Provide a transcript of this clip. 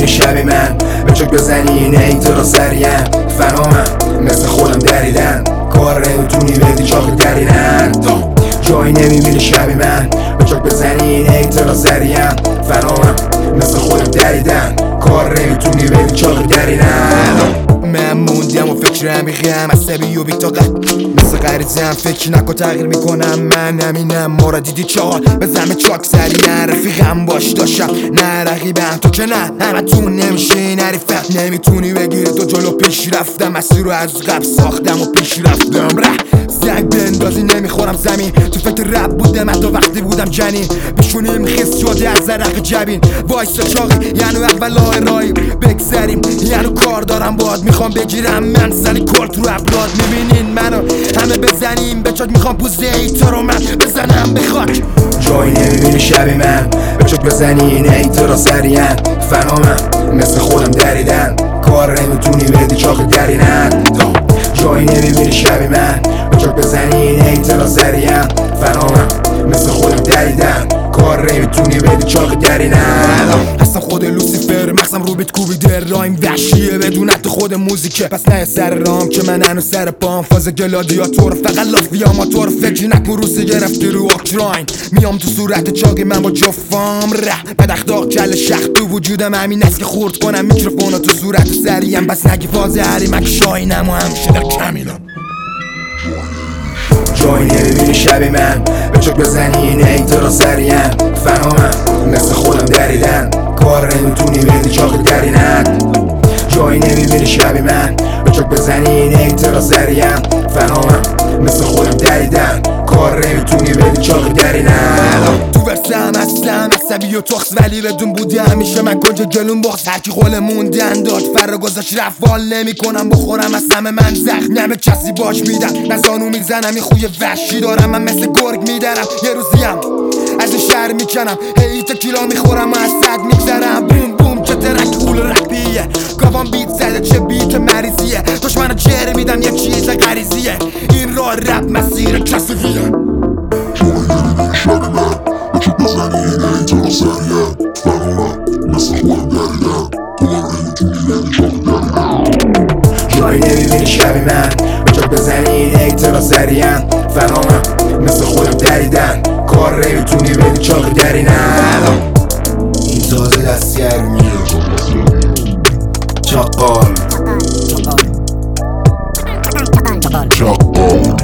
شبی من به چک بزنی این ایتر رو سریم فنامم مثل خودم دریدن کار نمیتونی بدی چاق درینن جایی نمیبینی شبی من به چک بزنی این ایتر رو سریم فنامم مثل خودم دریدن کار نمیتونی بدی چاق درینن من موندم و فکر عمیقم عصبی و بی‌طاقت مثل غریزم فکر نکن تغییر میکنم من همینم ما را دیدی چهار بزنم چاک سری نه رفیقم باش داشتم نه رقیبم تو که نه همتون نمیشه نریفم نمیتونی بگیری تو جلو پیش رفتم مسیر رو از قبل ساختم و پیش رفتم زنگ بندازی نمیخورم زمین تو فکر رب بودم حتی وقتی بودم جنین بشونیم خیس شدی از زرق جبین وایسا چاقی یعنی اول راهیم بگذریم یعنی کار دارم باید میخوام بگیرم من زنی کلت رو ابلاد میبینین منو همه بزنیم به چاک میخوام پوزه ایتا رو من بزنم به خاک جایی نمیبینی شبی من به چاک بزنی این ایتا رو سریم فنامم مثل خودم دریدن کار نمیتونی بدی چاق درینن جایی نمیبینی شبی من به چاک بزنی این ایتا رو سریم فنامم مثل خودم دریدن کار نمیتونی بدی چاق درینن هستم خود لوسیفر مغزم رو بیت کوبیده رایم وحشیه بدون حتی خود موزیکه پس نه سر رام که من هنو سر پام فاز گلادیاتور فقط لافیا ماتور فکری نکن روسی گرفتی رو اوکراین میام تو صورت چاقی من با جفام بد اخلاق کل شخ تو وجودم همین است که خورد کنم میکروفونو تو صورت سریم بس نگی فاز هری من که شاینم و همیشه در کمینم جایی نمیبینی شبی من به چک بزنی این ایتا رو سریم فنامم مثل خودم دریدن کار نمیتونی بدی چاق درینن جایی نمیبینی شبی من به چک بزنی این ایتا رو سریم فنامم مثل خودم دریدن کار نمیتونی بدی چاق درینن تو ورسم هستم عصبی و تخص ولی بدون بودی همیشه من کنج جلون بخص هرکی قول موندن داد فرا گذاشت رفت وال نمی کنم بخورم از همه من زخم نمه کسی باش میدم نزانو میزنم این خوی وحشی دارم من مثل گرگ میدرم یه روزیم از این شهر میکنم هیت کیلا میخورم و از صد میگذرم بوم بوم چه ترک قول رپیه گاوان بیت زده چه بیت مریضیه دشمنو چهره میدم یه چیز غریزیه این راه رپ مسیر کسیفیه جایی نمیبینی شبی من به چاک بزنی این ایتا رو سریم فنامم مثل خودم دریدن کار نمیتونی بدی چاق درینن این تازه دستگرمیه چاقال